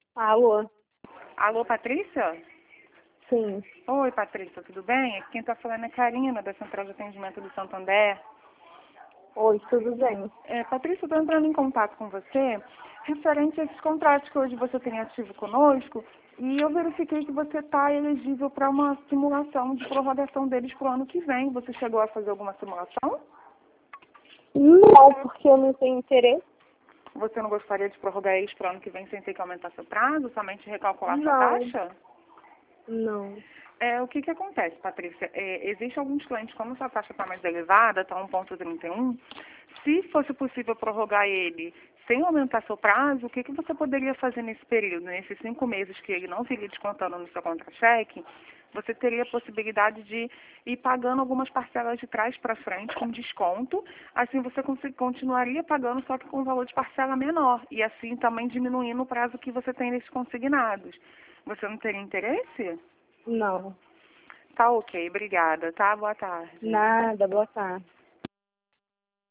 Alô? Alô, Patrícia? Sim. Oi, Patrícia, tudo bem? Aqui quem está falando é Karina, da Central de Atendimento do Santander. Oi, tudo bem? Patrícia, eu estou entrando em contato com você referente a esses contratos que hoje você tem ativo conosco e eu verifiquei que você está elegível para uma simulação de prorrogação deles para o ano que vem. Você chegou a fazer alguma simulação? Não, porque eu não tenho interesse. Você não gostaria de prorrogar eles para o ano que vem sem ter que aumentar seu prazo, somente recalcular sua Não. taxa? Não. O que acontece, Patrícia? Existem alguns clientes, como sua taxa está mais elevada, está 1,31, se fosse possível prorrogar ele sem aumentar seu prazo, o que você poderia fazer nesse período, nesses 5 meses que ele não viria descontando no seu contra-cheque? Você teria a possibilidade de ir pagando algumas parcelas de trás para frente com desconto, assim você continuaria pagando só que com um valor de parcela menor, e assim também diminuindo o prazo que você tem nesses consignados. Você não teria interesse? Não. Tá ok, obrigada, tá? Boa tarde. Nada, boa tarde.